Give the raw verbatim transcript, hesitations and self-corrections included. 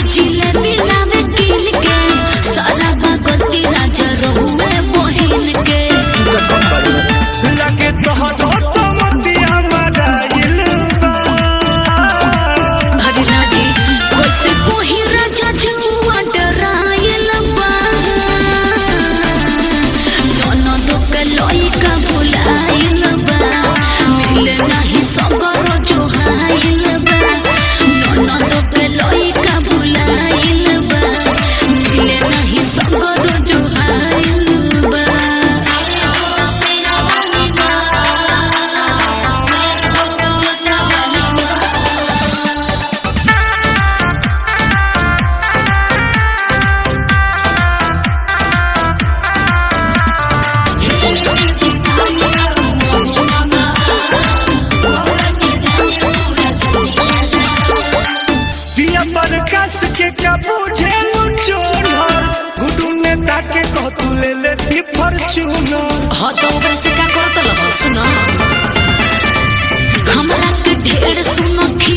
जिलेबी लावे किल के सारा बागती राजा रहुए बहिन के लगे तोहरो तो मतिया मराइल बा हरी लागी कैसे कोही राजा जुआ डराइल बा ननद के लइका भुलाइल बा मिले नाही सगर जोहाइल बा ननद के लइका भुलाइल बा मिले नाही सगर जोहाइल बा दिया प्रकाश के का बुझे चोर गुडू ने ताके कह तू ले लेती फॉर्च्यूनर हाँ तो ओकरा से का करत लहो सुनो हमरा के ढेर सुनो